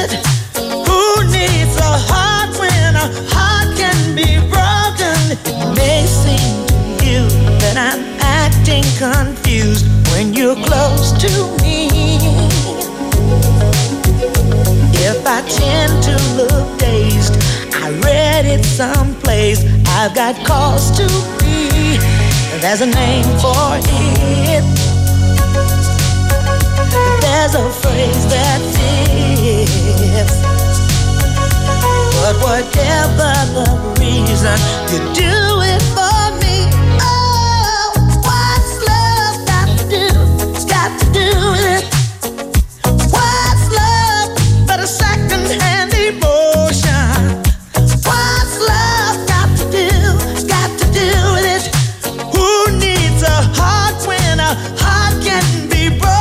it? Who needs a heart when a heart can be broken? It may seem to you that I'm acting confused when you're close to me. If I tend to look dazed, I read it someplace, I've got cause to be. There's a name for it. There's a phrase that fits. But whatever the reason, you do it for me. Oh, what's love got to do? It's got to do with it. What's love but a second-hand emotion? What's love got to do? It's got to do with it. Who needs a heart when a heart can be broken?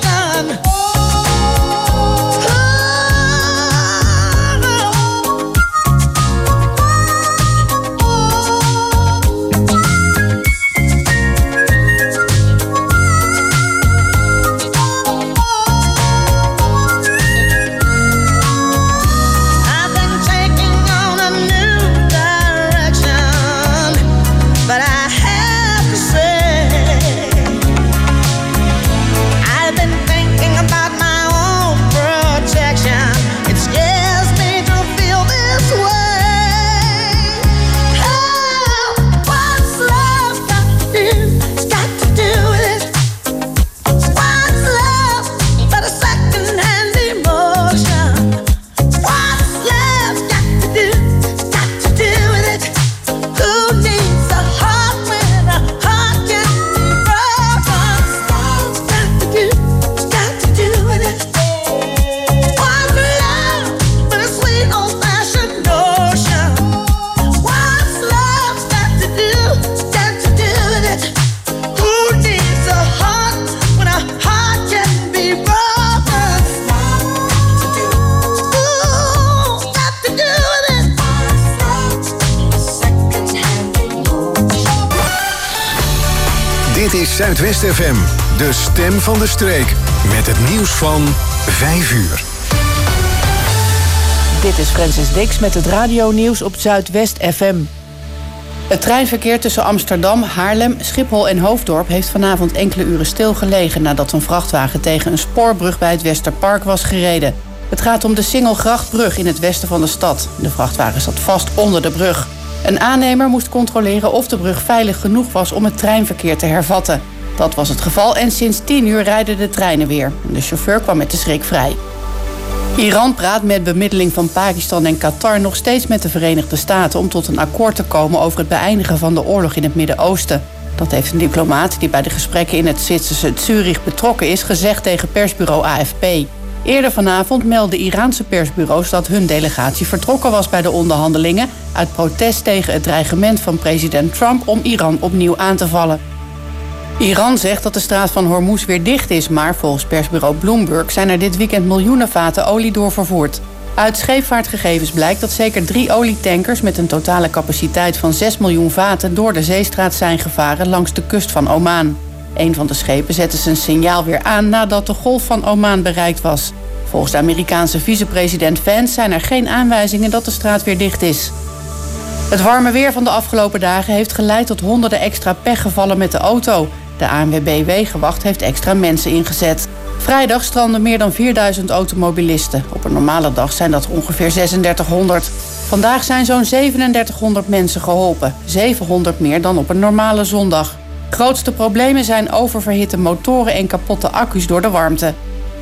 Dit is Zuidwest FM, de stem van de streek. Met het nieuws van 5 uur. Dit is Francis Dix met het radionieuws op Zuidwest FM. Het treinverkeer tussen Amsterdam, Haarlem, Schiphol en Hoofddorp heeft vanavond enkele uren stilgelegen nadat een vrachtwagen tegen een spoorbrug bij het Westerpark was gereden. Het gaat om de Singelgrachtbrug in het westen van de stad. De vrachtwagen zat vast onder de brug. Een aannemer moest controleren of de brug veilig genoeg was om het treinverkeer te hervatten. Dat was het geval en sinds 10 uur rijden de treinen weer. De chauffeur kwam met de schrik vrij. Iran praat met bemiddeling van Pakistan en Qatar nog steeds met de Verenigde Staten om tot een akkoord te komen over het beëindigen van de oorlog in het Midden-Oosten. Dat heeft een diplomaat die bij de gesprekken in het Zwitserse Zurich betrokken is gezegd tegen persbureau AFP. Eerder vanavond meldden Iraanse persbureaus dat hun delegatie vertrokken was bij de onderhandelingen uit protest tegen het dreigement van president Trump om Iran opnieuw aan te vallen. Iran zegt dat de straat van Hormuz weer dicht is, maar volgens persbureau Bloomberg zijn er dit weekend miljoenen vaten olie doorvervoerd. Uit scheepvaartgegevens blijkt dat zeker 3 olietankers met een totale capaciteit van 6 miljoen vaten door de zeestraat zijn gevaren langs de kust van Oman. Een van de schepen zette zijn signaal weer aan nadat de golf van Oman bereikt was. Volgens de Amerikaanse vicepresident Vance zijn er geen aanwijzingen dat de straat weer dicht is. Het warme weer van de afgelopen dagen heeft geleid tot honderden extra pechgevallen met de auto. De ANWB Wegenwacht heeft extra mensen ingezet. Vrijdag stranden meer dan 4000 automobilisten. Op een normale dag zijn dat ongeveer 3600. Vandaag zijn zo'n 3700 mensen geholpen. 700 meer dan op een normale zondag. Grootste problemen zijn oververhitte motoren en kapotte accu's door de warmte.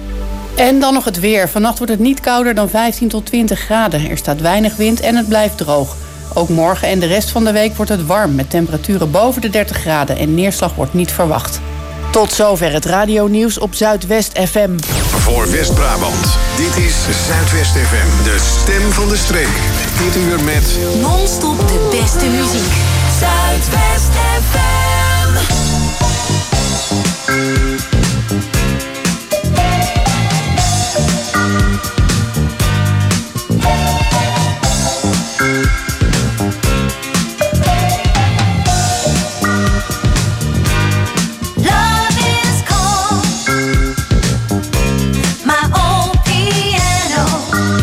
En dan nog het weer. Vannacht wordt het niet kouder dan 15 tot 20 graden. Er staat weinig wind en het blijft droog. Ook morgen en de rest van de week wordt het warm met temperaturen boven de 30 graden en neerslag wordt niet verwacht. Tot zover het radionieuws op Zuidwest FM. Voor West-Brabant, dit is Zuidwest FM, de stem van de streek. Dit uur met non-stop de beste muziek. Zuidwest FM. My old piano.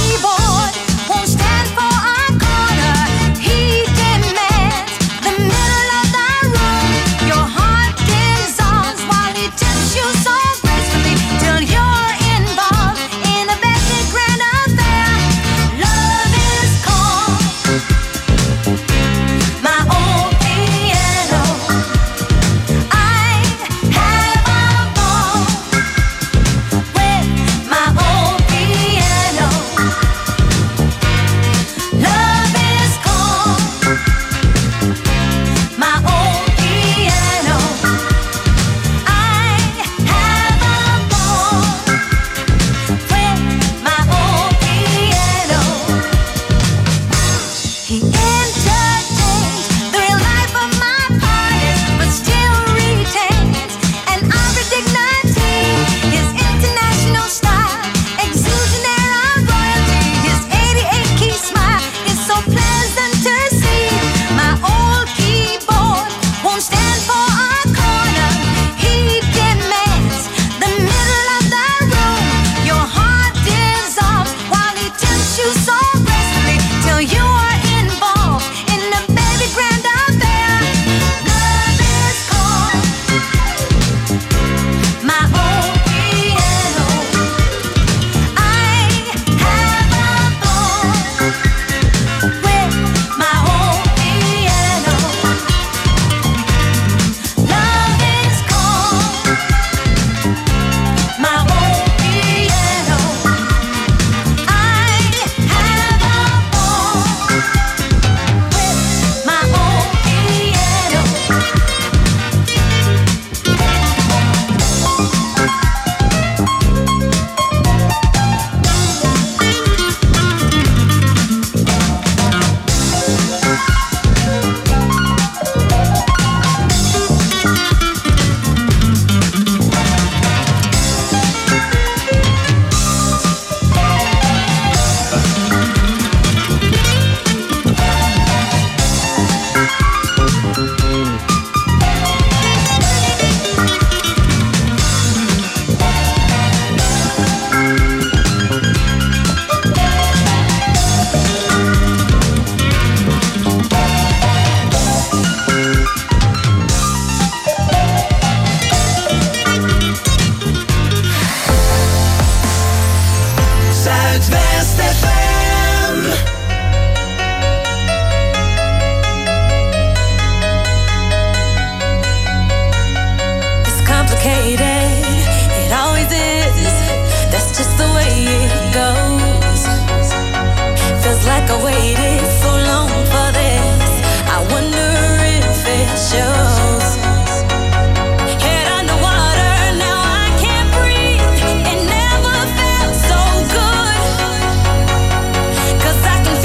keyboard won't stand for our corner. He demands the middle of the room. Your heart dissolves while he tempts you so gracefully till you're involved in a very grand affair. Love is calm. My old piano. I have a ball with my old piano. Love is calm. My old piano. I have a ball with my old piano. He entertains the real life of my parties, but still retains an ivory dignity. His international style exudes an air of royalty. His 88-key smile is so pleasant to see. My old keyboard won't stand for a corner. He demands the middle of the room. Your heart dissolves while he tempts you so gracefully till you are involved in a baby grand affair. Love is calm. My old piano. I have a ball with my old piano. Love is calm. My old piano. I have a ball with my old piano. Zuidwest FM. It's complicated, it always is. That's just the way it goes. Feels like I waited so long for this. I wonder if it shows. Head underwater, now I can't breathe. It never felt so good. 'Cause I can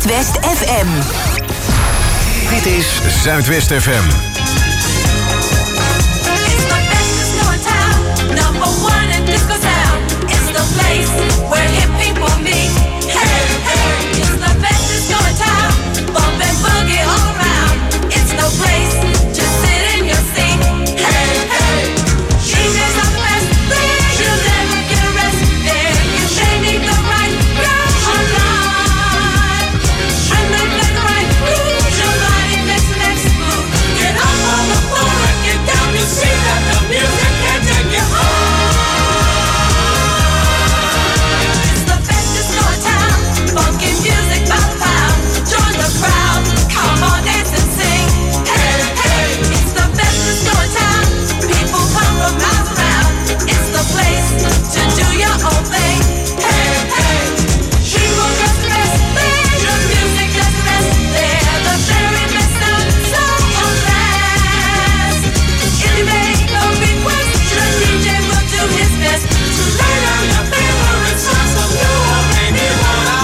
Zuidwest FM. Dit is Zuidwest FM. Number one in disco sound. It's the place where hip people meet. Hey, hey, it's the best disco in town. Bump and boogie all around. It's no place, just sit in your seat. Hey, hey, DJs are the best. You'll never get a rest there. They need the right girl online. And they play the right grooves. Your body makes the next move. Get up on the floor and get down. You see that the music can take you home. Funky music by the pound. Join the crowd. Come on, dance and sing. Hey, hey, it's the best disco in town. People come from miles around. It's the place to do your own thing. Hey, hey, people just the best there. Your music does the best there. The very best sound so fast. If you make a request, the DJ will do his best to lay down your favorite songs so you won't make me wanna.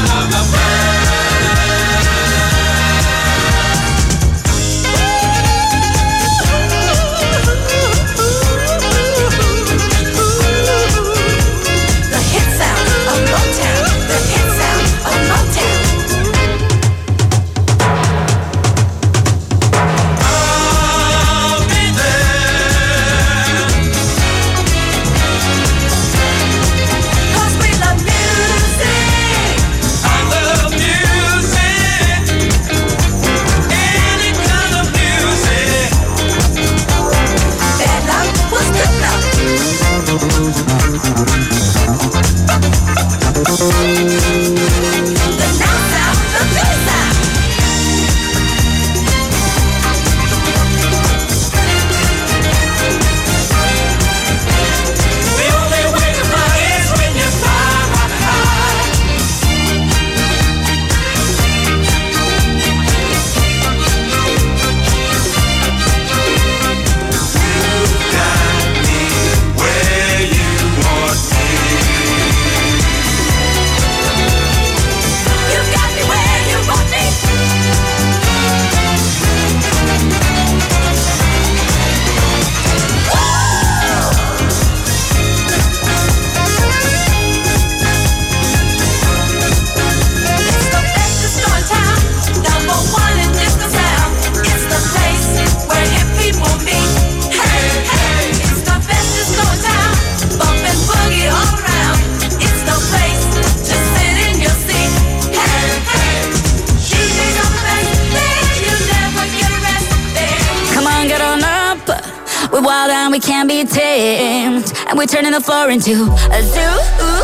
We can't be tamed, and we're turning the floor into a zoo.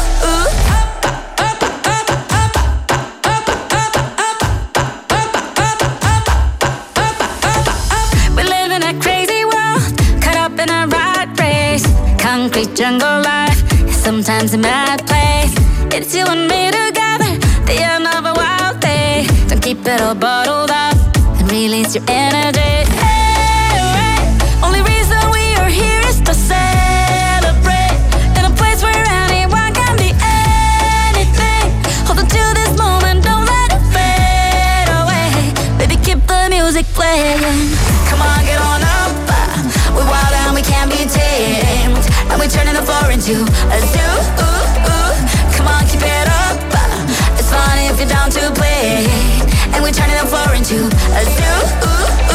We live in a crazy world, caught up in a rat race. Concrete jungle life, sometimes a mad place. It's you and me together, the end of a wild day. Don't keep it all bottled up and release your energy. To celebrate in a place where anyone can be anything. Hold on to this moment, don't let it fade away. Baby, keep the music playing. Come on, get on up. We're wild and we can't be tamed, and we're turning the floor into a zoo. Come on, keep it up. It's fun if you're down to play, and we're turning the floor into a zoo.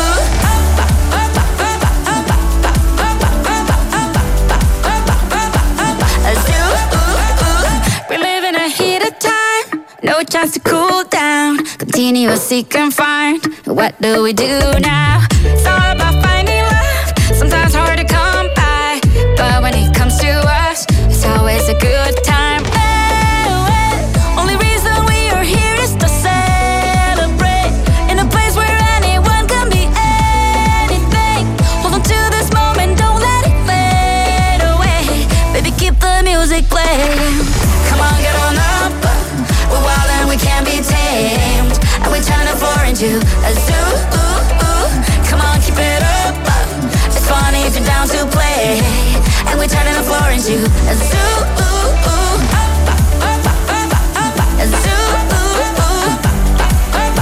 No chance to cool down, continuously confined. What do we do now? It's all about finding love, sometimes hard to come by. But when it comes to us, it's always a good time. Only reason we are here is to celebrate in a place where anyone can be anything. Hold on to this moment, don't let it fade away. Baby, keep the music playing. Come on, get on up. We're wild and we can't be tamed, and we're turning the floor into a zoo. Come on, keep it up. It's funny if you're down to play, and we're turning the floor into a zoo. A zoo.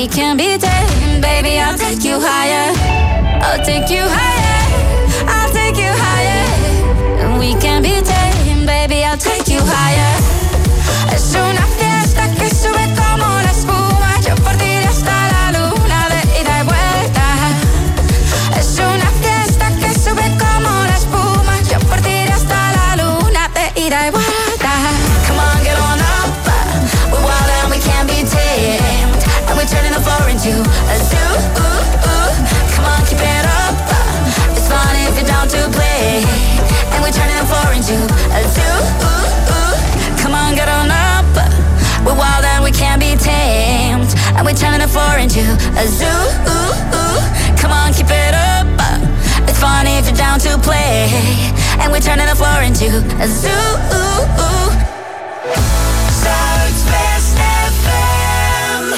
we can be tamed. Baby, I'll take you higher. I'll take you higher. I'll take you higher. And we can be tamed. Baby, I'll take you higher. Es una fiesta que sube como la espuma. Yo por ti iré hasta la luna de ida y vuelta. Es una fiesta que sube como la espuma. Yo por ti iré hasta la luna de ida y vuelta. Come on, get on up. We're wild and we can't be tamed. And we're turning the floor into a zoo. Come on, keep it up. It's fun if you're down to play. And we're turning the floor into a zoo. Come on, get on up. We're wild and we can't be tamed. And we're turning the floor into a zoo. Come on, keep it up. It's fun if you're down to play. And we're turning the floor into a zoo. Zuidwest FM.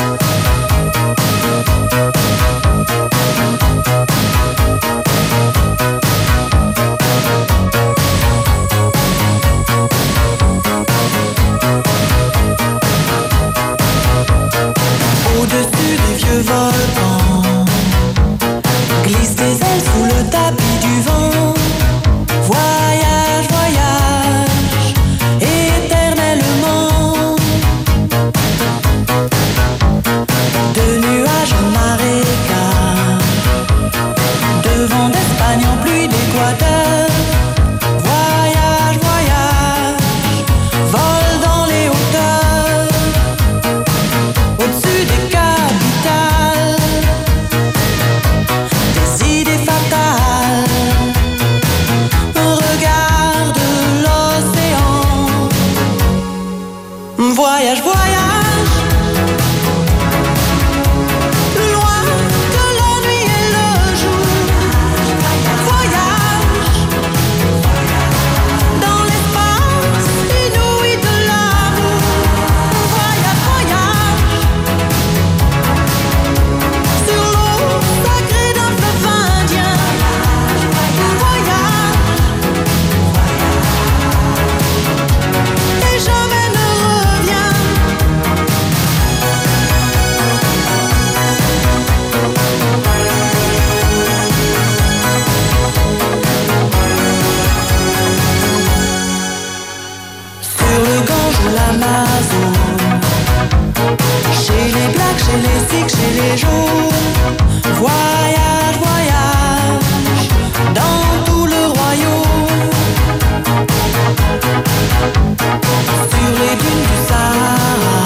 Au-dessus des vieux volcans, glisse des ailes sous le tapis du vent. Voyage, voyage, éternellement. De nuages en marécage, de vent d'Espagne en pluie d'Équateur. Voyage, voyage, vol dans les hauteurs. Au-dessus des capitales, des idées fatales. Regarde l'océan. Voyage, voyage, plus loin que la nuit et le jour. Voyage, dans l'espace inouï de l'amour. Voyage, voyage, sur l'eau sacrée d'un fleuve indien. Voyage, et jamais ne revient. Sur le Gange ou l'Amazone, chez les Blacks, chez les Sikhs, chez les Jaunes. Voyage, voyage, dans tout le royaume. Sur les dunes du Sahara,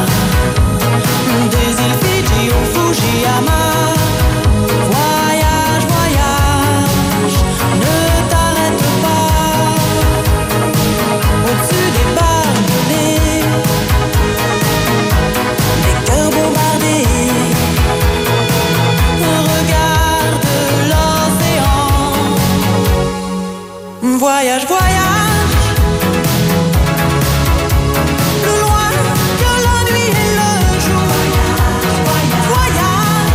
des îles Fidji au Fujiyama. Voyage, voyage, ne t'arrête pas. Au-dessus des barbelés, des cœurs bombardés. Regarde l'océan. Voyage, voyage, plus loin que la nuit et le jour. Voyage,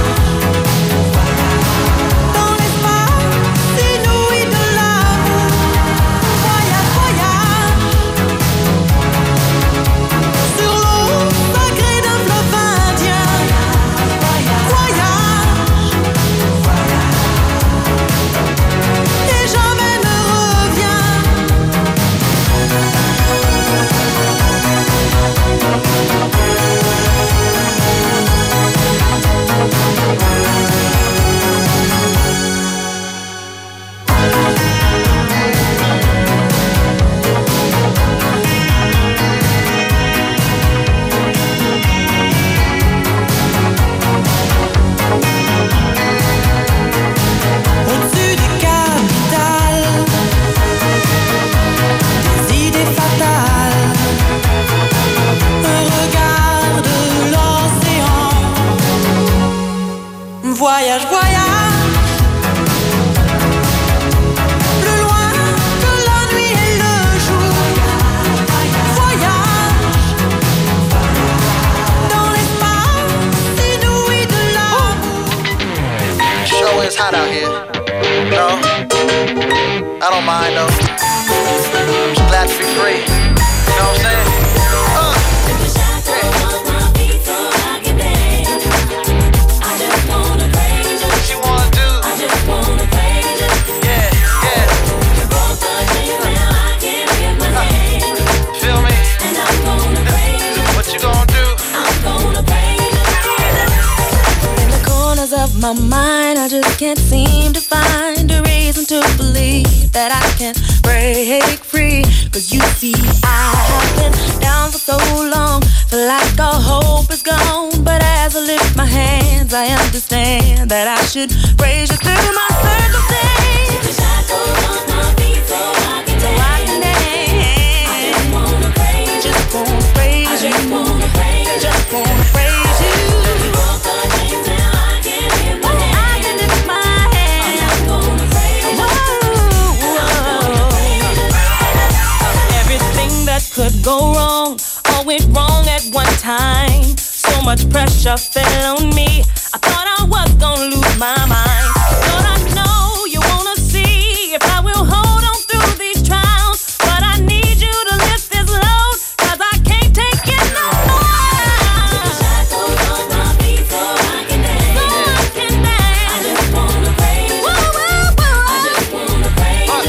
dans l'espace inouï de l'amour. Voyage, voyage, sur l'eau sacrée d'un fleuve indien. Voyage, et jamais ne revient. Au-dessus des capitales, des idées fatales. Regarde l'océan. Voyage, voyage, plus loin que la nuit et le jour. Voyage, dans l'espace inouï de l'amour. Sure is hot out here. No, I don't mind though. Just glad to be free. You know what I'm saying? my mind, I just can't seem to find a reason to believe that I can break free. Cause you see, I have been down for so long, feel like all hope is gone. But as I lift my hands, I understand that I should praise you through my circumstance. Take the shackles off my feet so I can dance. I just wanna praise you. Just wanna praise you. Just wanna praise you. Just wanna praise you. Could go wrong, all went wrong at one time. So much pressure fell on me, I thought I was gonna lose my mind. But I know you wanna see if I will hold on through these trials. But I need you to lift this load, cause I can't take it no more. Take the shackles off my feet so I can dance. So I can dance. I just wanna praise you. I just wanna praise you.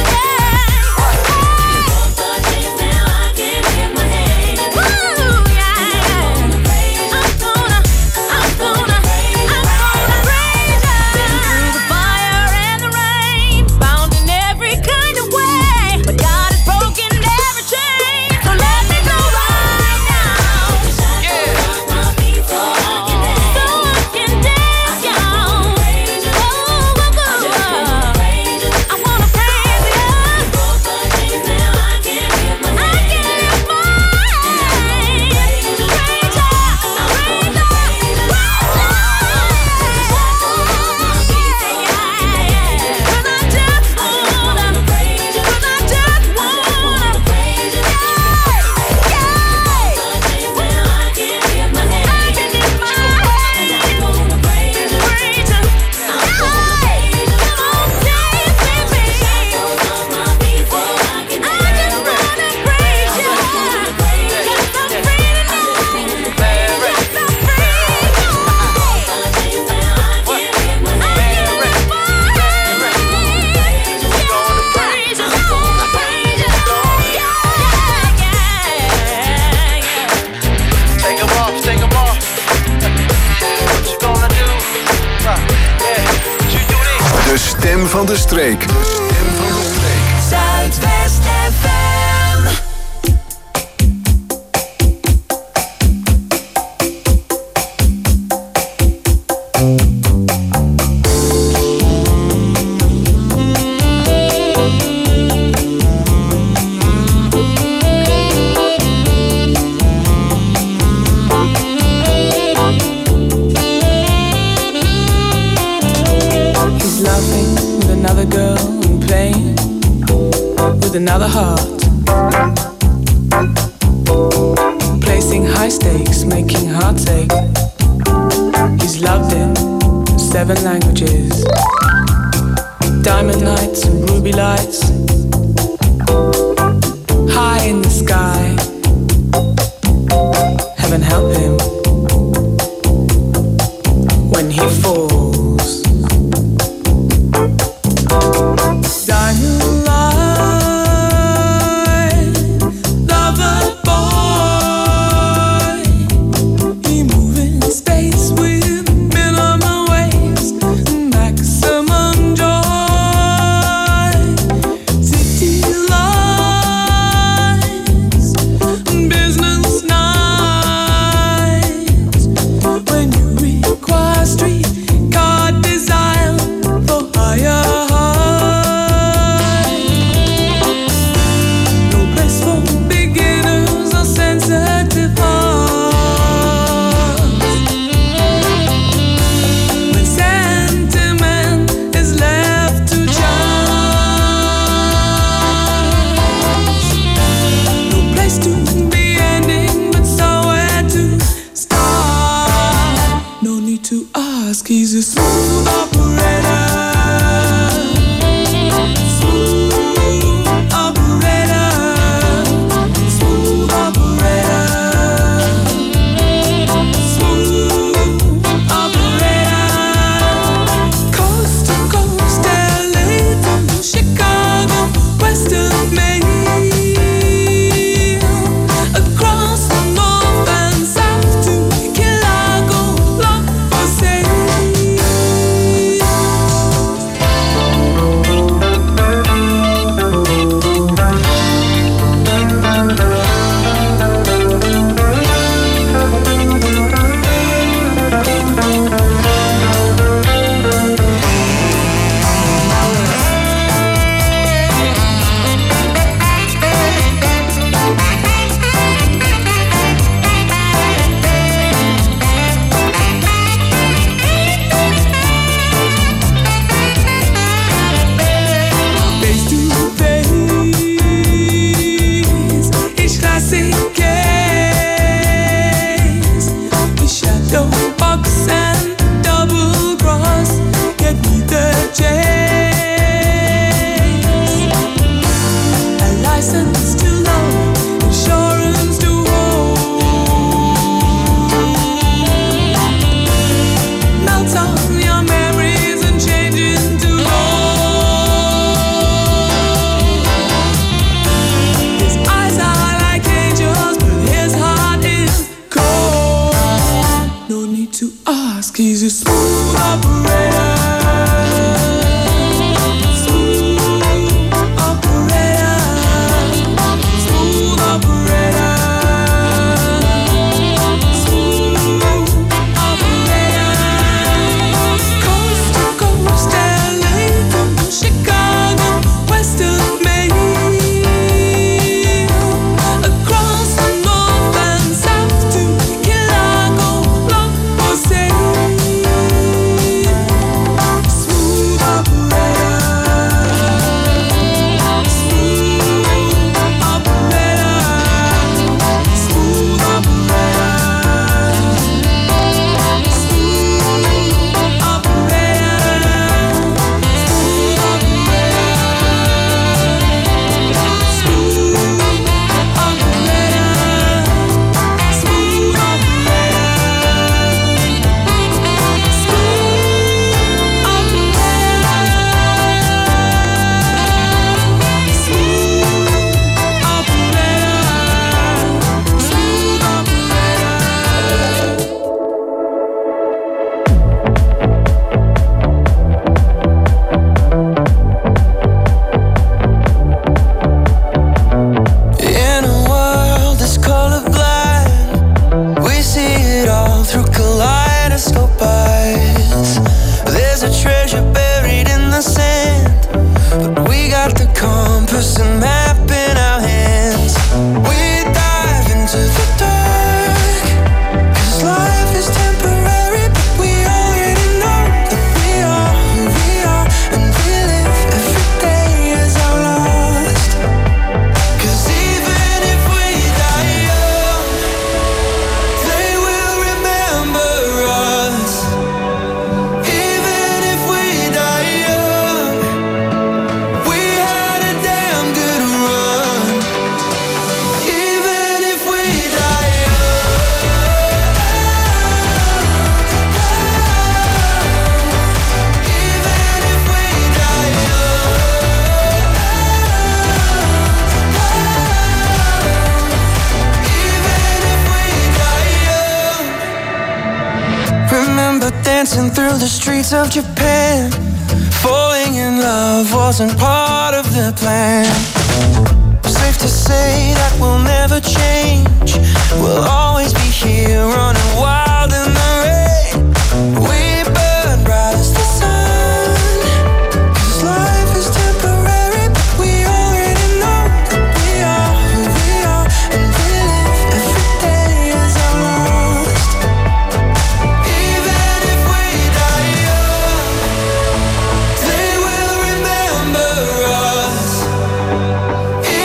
Van de streek. Zuidwest FM. Another heart, placing high stakes, making hearts ache. He's loved in 7 languages, diamond nights and ruby lights, high in the sky. Heaven help him when he falls. license to love, insurance to hold. Melt on your memories and change into gold. His eyes are like angels, but his heart is cold. No need to ask, he's a smooth operator. Dancing through the streets of Japan, falling in love wasn't part of the plan. Safe to say that we'll never change. We'll always be here running wild in the rain. We burn bright as the sun, 'cause life is temporary, but we already know that we are who we are, and we live every day as our last. Even if we die young, they will remember us.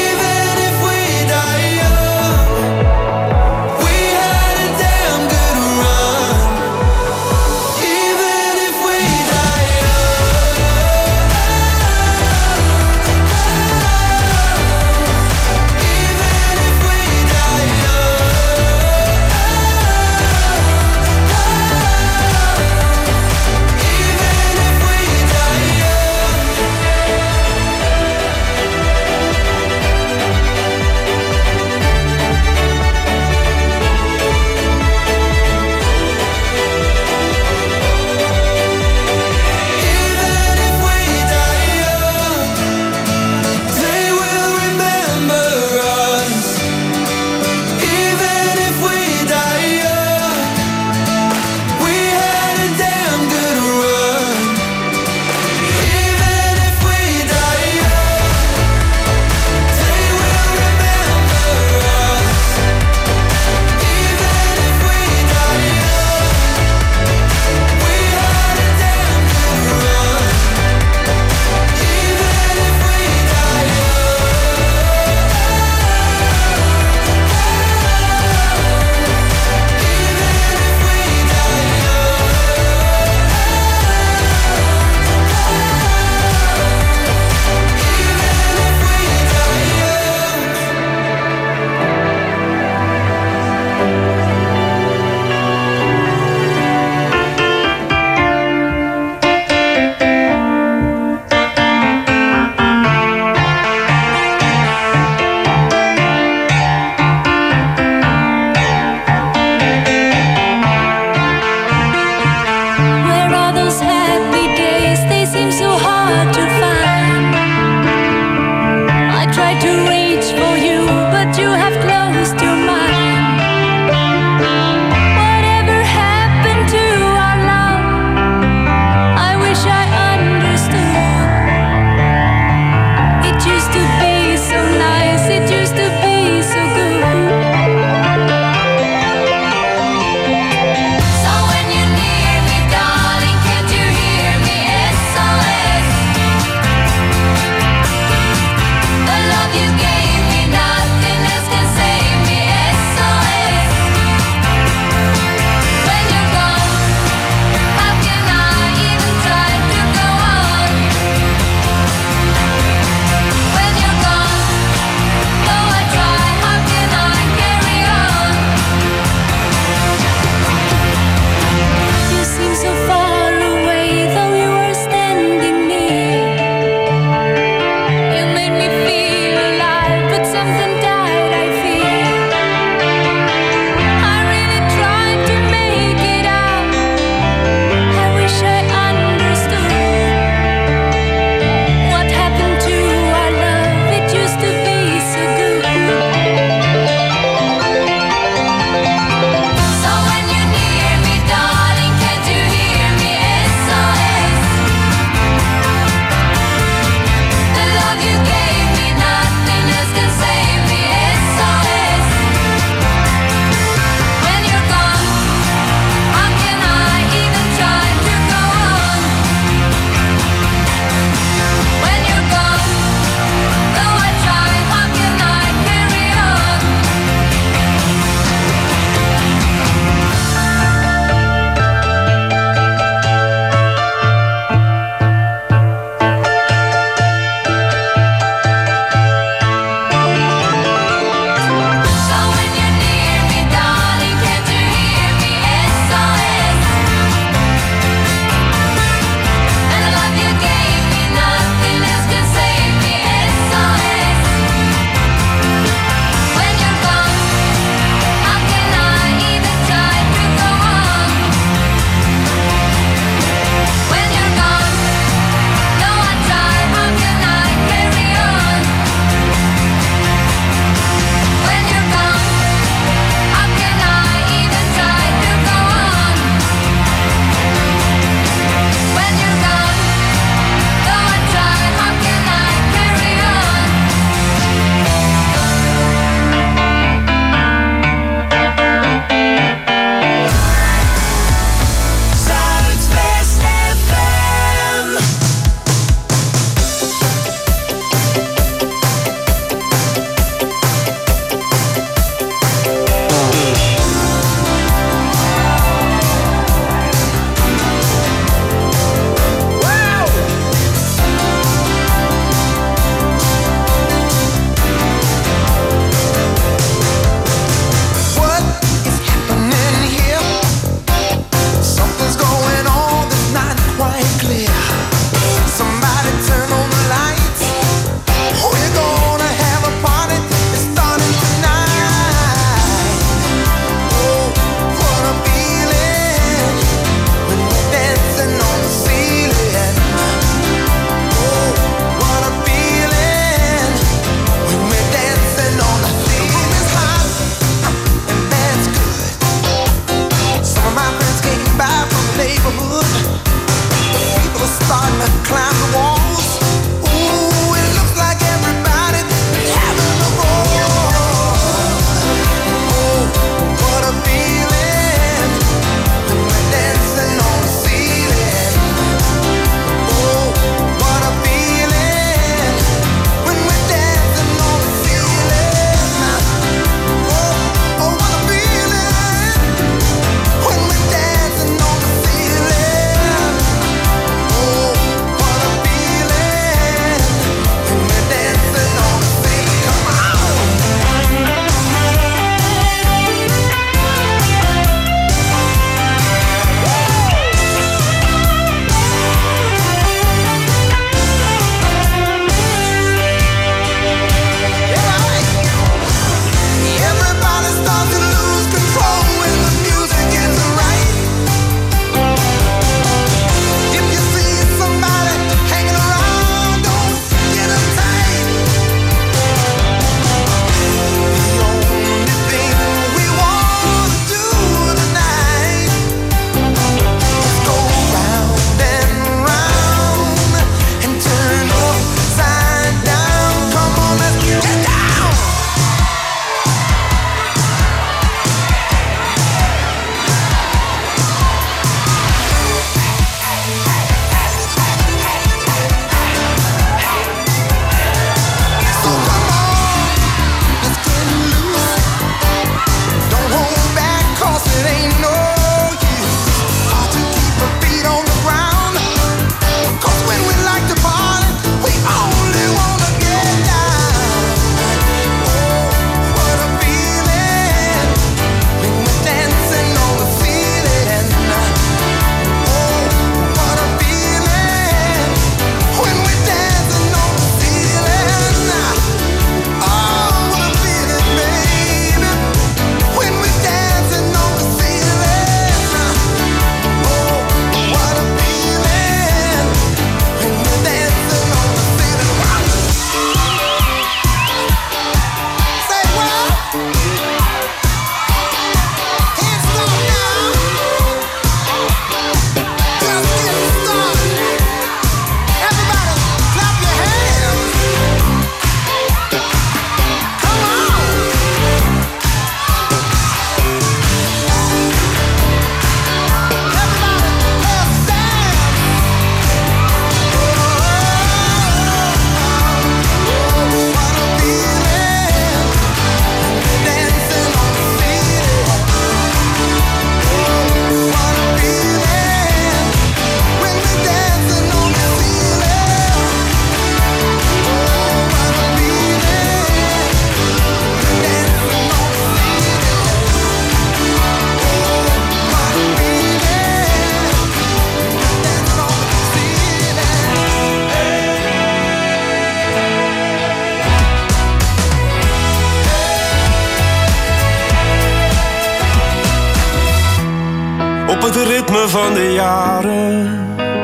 oude ritme van de jaren.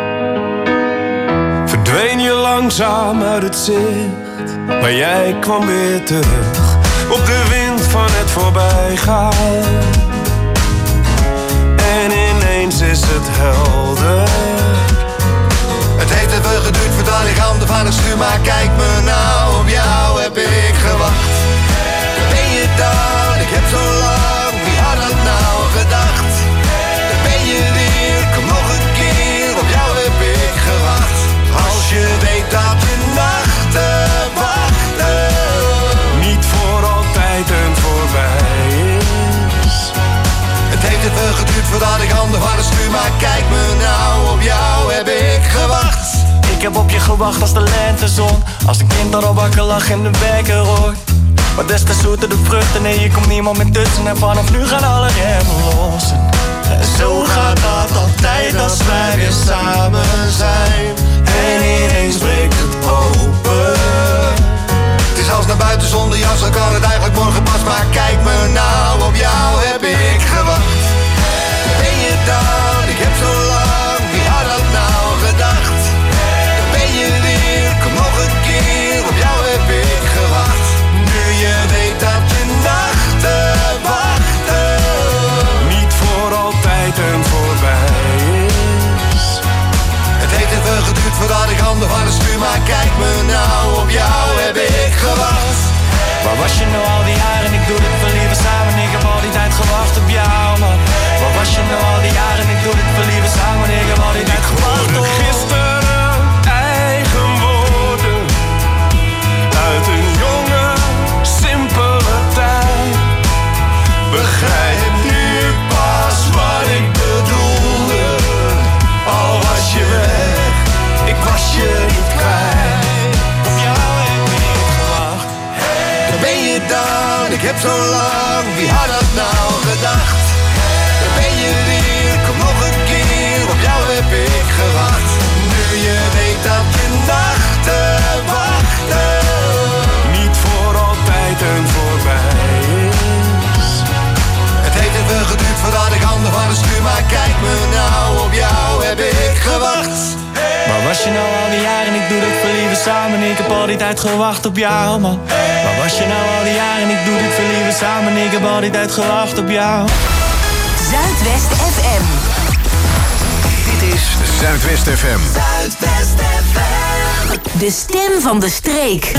Verdween je langzaam uit het zicht, maar jij kwam weer terug op de wind van het voorbijgaan. En ineens is het helder. Het heeft even geduurd voordat ik handen van het stuur, maar kijk me nou, op jou heb ik gewacht. Daar ben je dan, ik heb zo lang, wie had dat nou gedacht? Daar ben je weer, kom nog een keer, op jou heb ik gewacht. Als je weet dat je nachten wachten niet voor altijd en voorbij is. Het heeft even geduurd voordat ik handen van het stuur, maar kijk me nou, op jou heb ik gewacht. Ik heb op je gewacht als de lentezon, als de kind al wakker lag in de wekker hoort. Maar des te zoeter de vruchten, nee je komt niemand meer tussen. En vanaf nu gaan alle remmen los. En zo gaat dat altijd als wij weer samen zijn. En ineens breekt het open. Het is als naar buiten zonder jas, dan kan het eigenlijk morgen pas. Maar kijk me nou, op jou heb ik gewacht. Daar ben je dan, ik heb zo lang, wie had dat nou gedacht? Daar ben je weer, kom nog een keer, op jou heb ik gewacht. Nu je weet dat je nachten wachten niet voor altijd en voorbij is. Het heeft even geduurd voordat ik handen van het stuur, maar kijk me nou, op jou heb ik gewacht. Waar was je nou al die jaren? Ik doe dit voor liever samen. Ik heb al die tijd gewacht op jou, man. Waar was je nou al die jaren? Ik doe dit voor liever samen. Ik heb al die tijd gewacht op gisteren eigen woorden uit een jonge, simpele tijd. Begrijp nu pas wat ik bedoelde. Al was je weg, ik was je niet kwijt. Op jou heb ik gewacht. Daar ben je dan, ik heb zo lang, wie had dat nou gedacht? Daar ben je weer, kom nog een keer, op jou heb ik gewacht. Nu je weet dat je nachten wachten niet voor altijd en voorbij is. Het heeft even geduurd voordat ik handen van het stuur, maar kijk me nou, op jou heb ik gewacht. Waar was je nou al die jaren? Ik doe dit voor liever samen. Ik heb al die tijd gewacht op jou, man. Waar was je nou al die jaren? Ik doe dit voor liever samen. Ik heb al die tijd gewacht op jou. Zuidwest FM. Dit is Zuidwest FM. Zuidwest FM. De stem van de streek.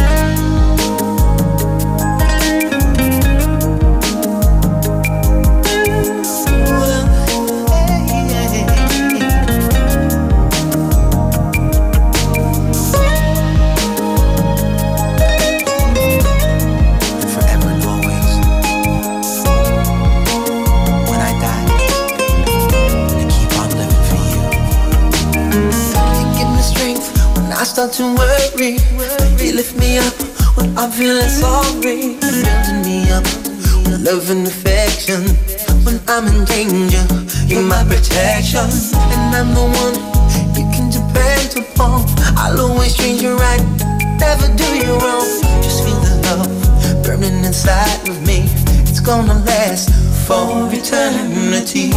Start to worry, you lift me up when I'm feeling sorry. Building me up with love and affection when I'm in danger. You're my protection, and I'm the one you can depend upon. I'll always treat you right, never do you wrong. Just feel the love burning inside of me. It's gonna last for eternity.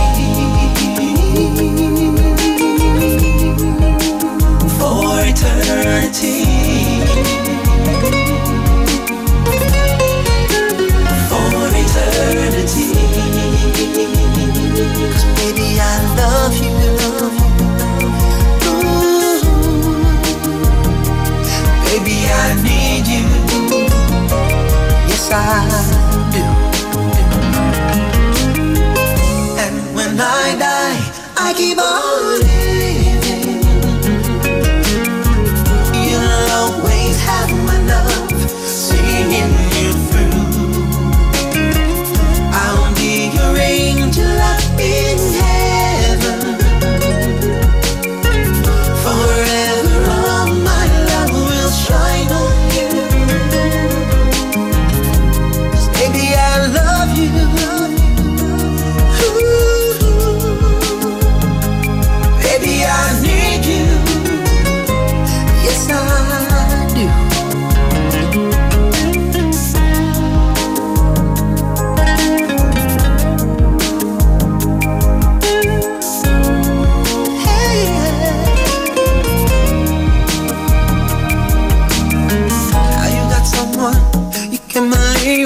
For eternity. For eternity. 'Cause baby I love you. Ooh. Baby I need you. Yes I do. And when I die I keep on living. Always have my love, seeing you through. I'll be your angel up in heaven. Forever all my love will shine on you. 'Cause baby I love you. Ooh.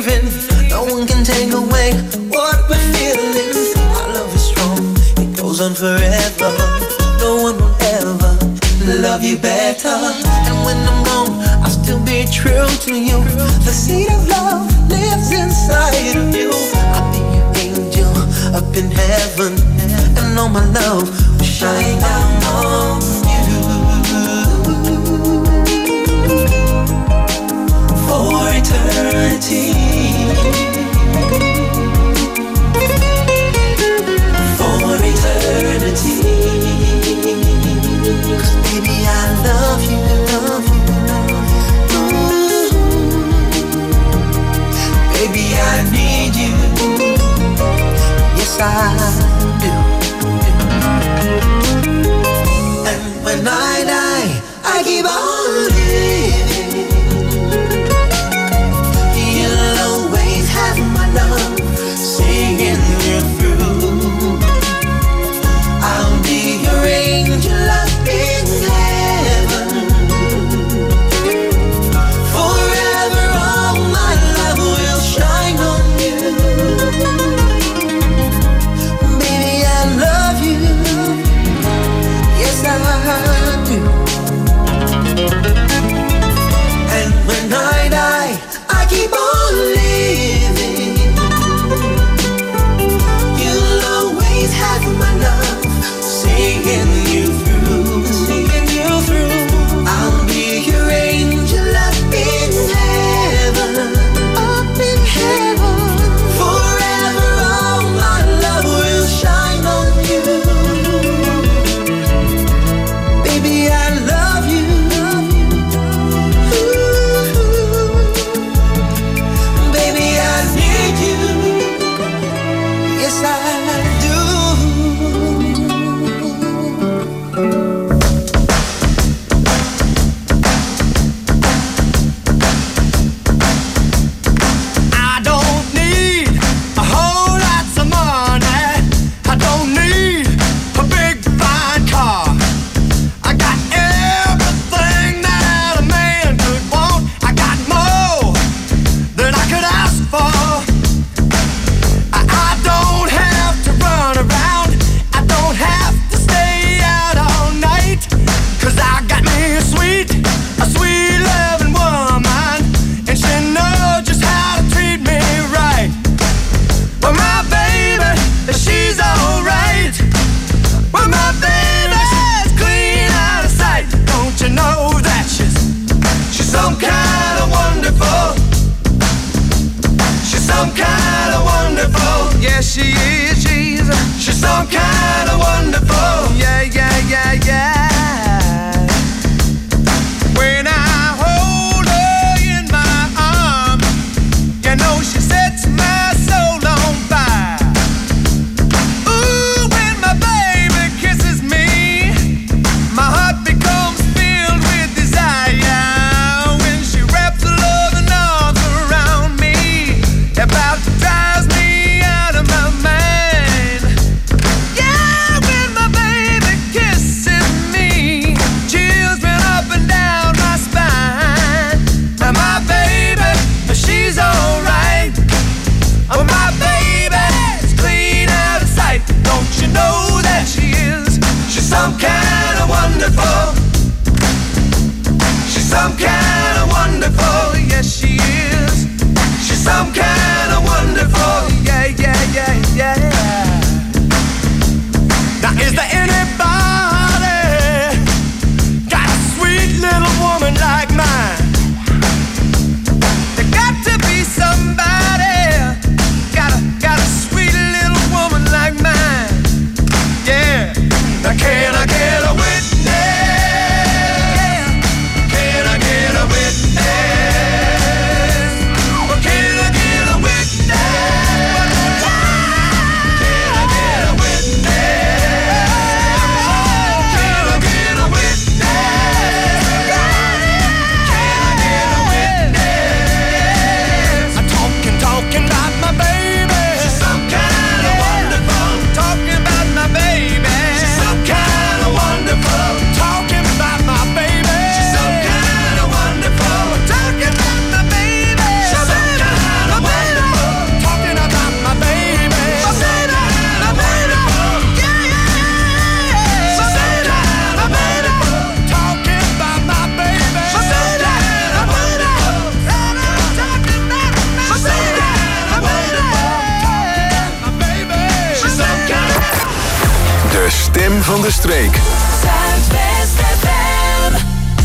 believing. No one can take away what we're feeling. Our love is strong, it goes on forever. No one will ever love you better. And when I'm gone, I'll still be true to you. The seed of love lives inside of you. I'll be your angel up in heaven, and all my love will shine down on you. For eternity, for eternity. 'Cause baby, I love you, love you, love you. Baby, I need you. Yes, I do. And when I die, I keep on living. You'll always have my love, singing you through. I'll be your angel up in heaven. Forever all my love will shine on you. Baby, I love you. Yes, I do. And when I die, I keep on living. You'll always have my love, singing you through, singing you through. I'll be your angel up in heaven, up in heaven. Forever all my love will shine on you. Baby, I love you. Ooh. Baby, I need you. Yes, I do. I don't need a whole lot of money. I don't need a big fine car. I got everything that a man could want. I got more than I could ask for. I don't have to run around. I don't have to stay out all night. 'Cause I got me a sweet loving woman, and she knows just how to treat me right. Well, my baby, she's alright. Well, my baby, she's clean out of sight. Don't you know that she's some kind of wonderful? She's some kind of wonderful. Yes, she is. She's some kind of wonderful. Yeah, yeah, yeah, yeah. When I hold her in my arms, you know she sets my soul on fire. Ooh, when my baby kisses me, my heart becomes filled with desire. When she wraps her loving arms around me, about drives me out of my mind. Yeah, when my baby kisses van de streek. Zuidwest FM.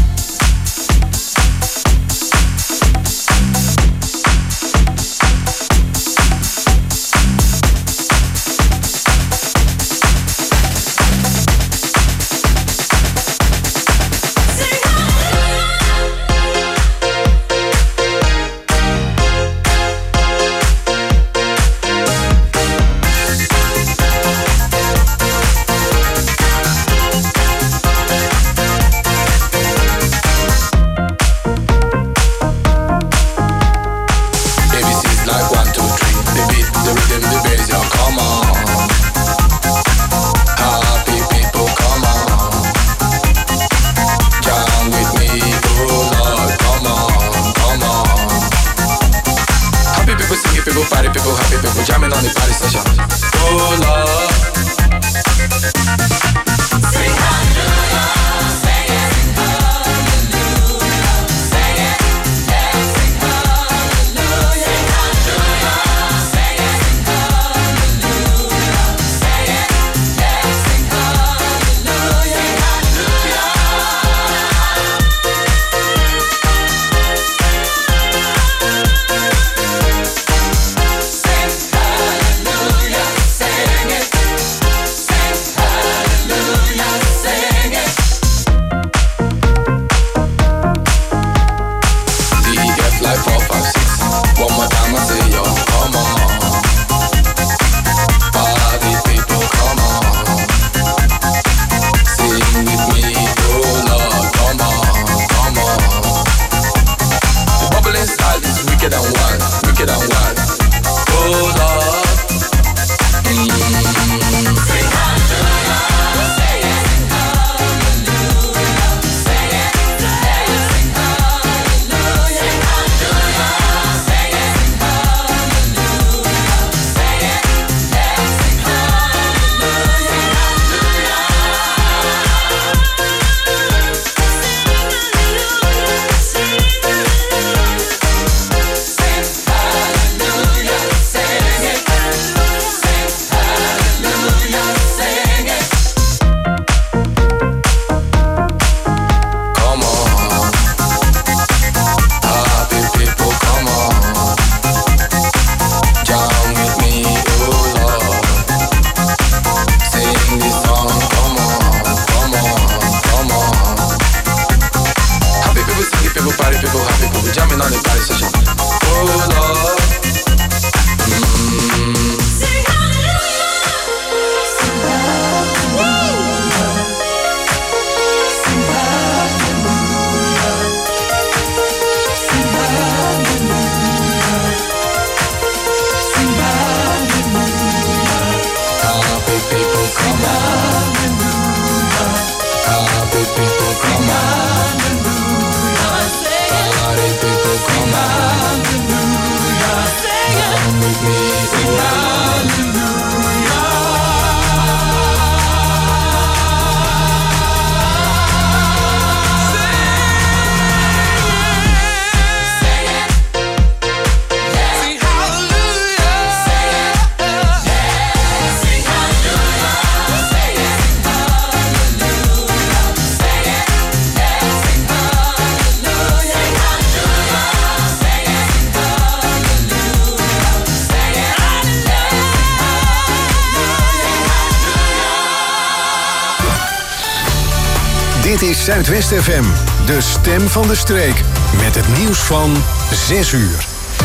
Dit is Zuidwest FM, de stem van de streek. Met het nieuws van 6 uur.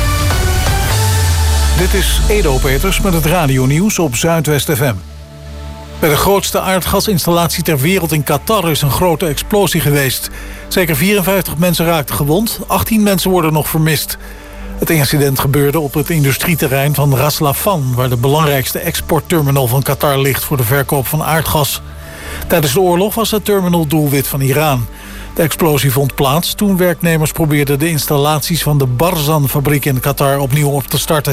Dit is Edo Peters met het radionieuws op Zuidwest FM. Bij de grootste aardgasinstallatie ter wereld in Qatar is een grote explosie geweest. Zeker 54 mensen raakten gewond, 18 mensen worden nog vermist. Het incident gebeurde op het industrieterrein van Ras Laffan, waar de belangrijkste exportterminal van Qatar ligt voor de verkoop van aardgas. Tijdens de oorlog was het terminal doelwit van Iran. De explosie vond plaats toen werknemers probeerden de installaties van de Barzan-fabriek in Qatar opnieuw op te starten.